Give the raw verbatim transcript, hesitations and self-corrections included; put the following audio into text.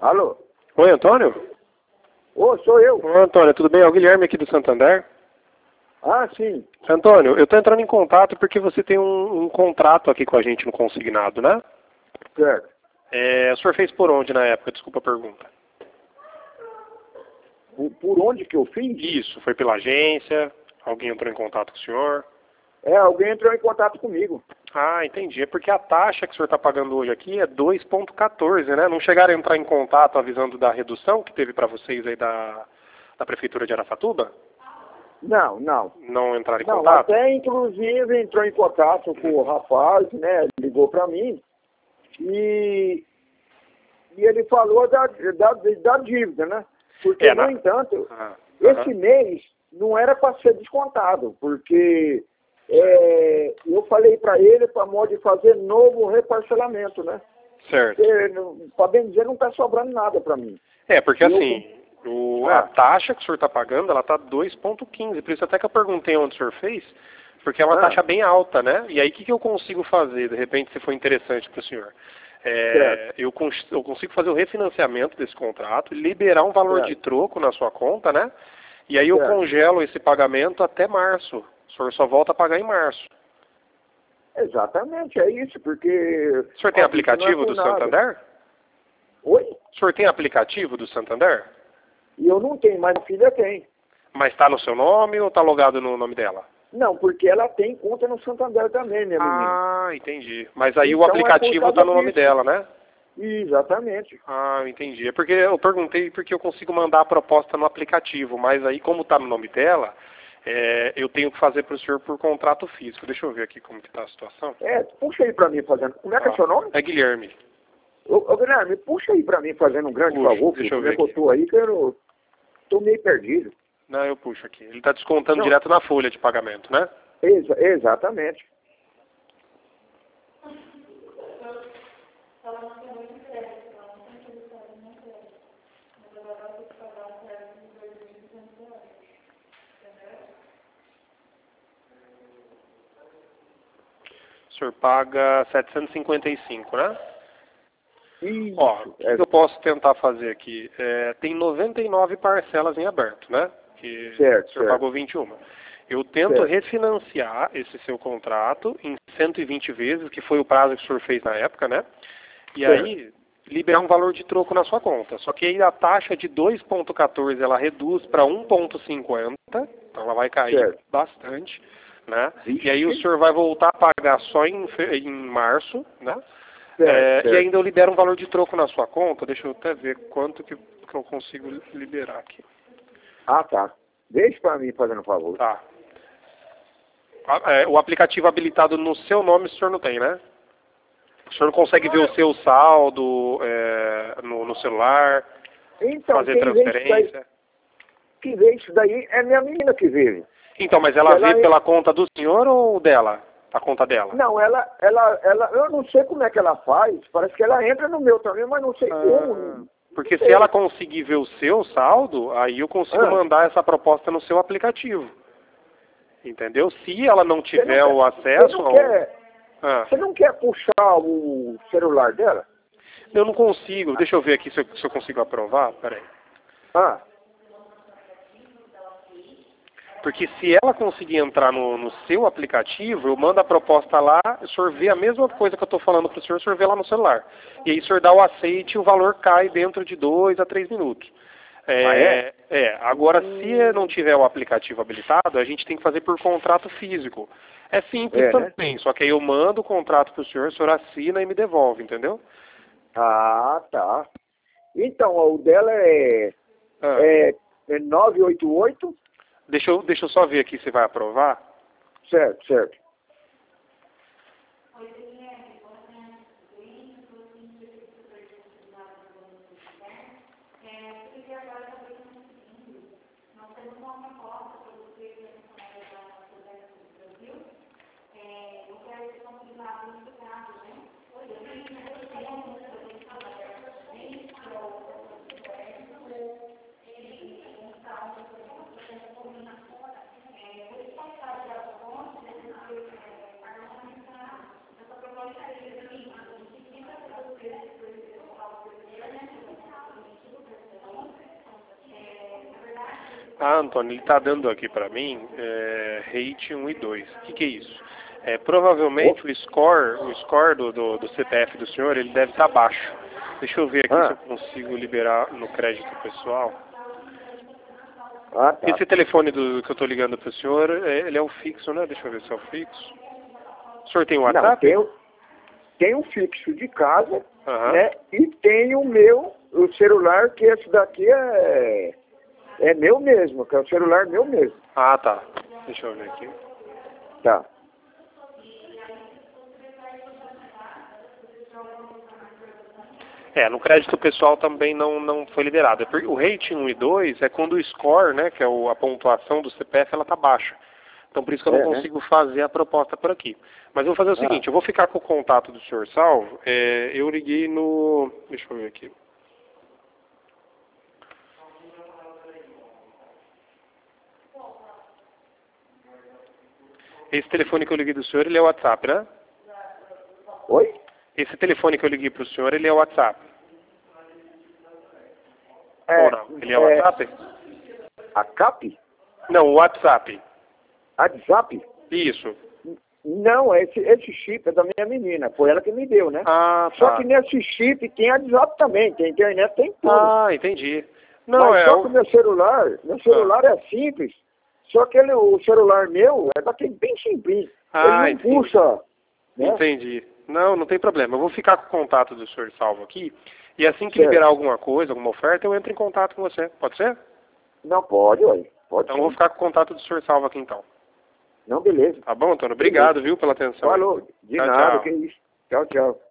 Alô? Oi, Antônio? Ô, sou eu. Oi, Antônio, tudo bem? É o Guilherme aqui do Santander. Ah, sim. Antônio, eu estou entrando em contato porque você tem um, um contrato aqui com a gente no consignado, né? Certo. É, o senhor fez por onde na época? Desculpa a pergunta. Por, por onde que eu fiz? Isso, foi pela agência? Alguém entrou em contato com o senhor? É, alguém entrou em contato comigo. Ah, entendi. É porque a taxa que o senhor está pagando hoje aqui é dois vírgula quatorze, né? Não chegaram a entrar em contato avisando da redução que teve para vocês aí da, da Prefeitura de Araçatuba? Não, não. Não entraram em Não, contato? até inclusive entrou em contato com o rapaz, né? Ligou para mim e, e ele falou da, da, da dívida, né? Porque, É, no na... entanto, Ah, esse aham. mês não era para ser descontado, porque é, eu falei para ele para modo de fazer novo reparcelamento, né? Certo. Para bem dizer, não está sobrando nada para mim. É, porque E eu- assim, o, a é, taxa que o senhor está pagando, ela está dois vírgula quinze. Por isso até que eu perguntei onde o senhor fez, porque é uma Ah. taxa bem alta, né? E aí o que, que eu consigo fazer, de repente, se for interessante para o senhor? É, eu, cons eu consigo fazer o refinanciamento desse contrato, liberar um valor Certo. de troco na sua conta, né? E aí eu Certo. congelo esse pagamento até março. O senhor só volta a pagar em março. Exatamente, é isso, porque... O senhor tem ó, isso não é aplicativo por do nada. Santander? Oi? O senhor tem aplicativo do Santander? E eu não tenho, mas a filha tem. Mas está no seu nome ou está logado no nome dela? Não, porque ela tem conta no Santander também, minha menina. Ah, entendi. Mas aí o Então, é por aplicativo causa está no nome disso. dela, né? Exatamente. Ah, entendi. É porque eu perguntei porque eu consigo mandar a proposta no aplicativo, mas aí como está no nome dela, é, eu tenho que fazer para o senhor por contrato físico. Deixa eu ver aqui como que está a situação. É, puxa aí pra mim fazendo... Como é que é Ah, seu nome? é Guilherme. Ô, ô Guilherme, puxa aí pra mim fazendo um grande Puxa, favor, deixa filho. eu Como é ver que eu aqui. tô aí, que eu tô meio perdido. Não, eu puxo aqui. Ele está descontando Não. direto na folha de pagamento, né? Exa exatamente. O senhor paga setecentos e cinquenta e cinco, né? Isso. Ó, o que é, eu posso tentar fazer aqui? É, tem noventa e nove parcelas em aberto, né? Que Certo, o senhor certo. pagou vinte e uma. Eu tento Certo. refinanciar esse seu contrato em cento e vinte vezes, que foi o prazo que o senhor fez na época, né? E Certo. aí, liberar um valor de troco na sua conta. Só que aí a taxa de dois vírgula quatorze ela reduz para um vírgula cinquenta, então ela vai cair Certo. bastante, né? Vixe. E aí o senhor vai voltar a pagar só em, fe- em março, né? Certo, É, certo. e ainda eu libero um valor de troco na sua conta. Deixa eu até ver quanto que, que eu consigo liberar aqui. Ah, tá. Deixa pra mim fazendo um favor. Tá. A- é, o aplicativo habilitado no seu nome o senhor não tem, né? O senhor não consegue ver o seu saldo é, no, no celular, Então, fazer quem vê isso daí, transferência. quem vê isso daí é minha menina que vive. Então, mas ela Ela vê é- pela conta do senhor ou dela? A conta dela? Não, ela, ela, ela, eu não sei como é que ela faz. Parece que ela entra no meu também, mas não sei Ah, como. porque Não se sei. ela conseguir ver o seu saldo, aí eu consigo Ah. mandar essa proposta no seu aplicativo. Entendeu? Se ela não Você não tiver quer- o Você acesso não ao... quer, Ah, você não quer puxar o celular dela? eu não consigo. Deixa eu ver aqui se eu, se eu consigo aprovar. Peraí. Ah, Porque se ela conseguir entrar no, no seu aplicativo, eu mando a proposta lá, o senhor vê a mesma coisa que eu estou falando para o senhor, o senhor vê lá no celular. E aí o senhor dá o aceite e o valor cai dentro de dois a três minutos. É, Ah, é? é, agora Hum. se não tiver o aplicativo habilitado, a gente tem que fazer por contrato físico. É simples É, né? também, só que aí eu mando o contrato para o senhor, o senhor assina e me devolve, entendeu? Ah, tá. Então, ó, o dela é, Ah, é, é nove oito oito. deixa, eu, deixa eu só ver aqui se vai aprovar. Certo, certo. Ah, Antônio, ele está dando aqui para mim é, rate um e dois. O que, que é isso? É, provavelmente o score, o score do, do, do C P F do senhor, ele deve estar baixo. Deixa eu ver aqui Ah. se eu consigo liberar no crédito pessoal. Ah, tá. Esse telefone do, que eu estou ligando para o senhor, é, ele é um fixo, né? Deixa eu ver se é o fixo. O senhor tem um WhatsApp? Não, tem, tem um fixo de casa, Uhum. né? E tem o meu, o celular, que esse daqui é, é meu mesmo, que é o celular meu mesmo. Ah, tá. Deixa eu ver aqui. Tá. É, no crédito pessoal também não, não foi liberado. O rating um e dois é quando o score, né, que é o, a pontuação do C P F, ela tá baixa. Então por isso que eu não É, né? consigo fazer a proposta por aqui. Mas eu vou fazer o seguinte, Ah. eu vou ficar com o contato do senhor salvo. É, eu liguei no... Deixa eu ver aqui. Esse telefone que eu liguei do senhor, ele é o WhatsApp, né? Oi? Esse telefone que eu liguei para o senhor, ele é o WhatsApp. É, Ou não? Ele é o é, WhatsApp? a CAP? Não, o WhatsApp. WhatsApp? Isso. Não, esse, esse chip é da minha menina, foi ela que me deu, né? Ah, Só tá. que nesse chip tem WhatsApp também, tem internet, tem tudo. Ah, entendi. Não, Mas é... só o- que o meu celular, meu celular é simples, só que ele, o celular meu é daquele bem simples. Ah, ele não entendi. puxa, né? Entendi. Não, não tem problema. Eu vou ficar com o contato do senhor salvo aqui. E assim que Certo. liberar alguma coisa, alguma oferta, eu entro em contato com você. Pode ser? Não pode, ué. Pode Então eu sim. vou ficar com o contato do senhor salvo aqui então. Não, beleza. Tá bom, Antônio? Obrigado, viu, pela atenção. Falou. De Tchau, nada, tchau. que isso. Tchau, tchau.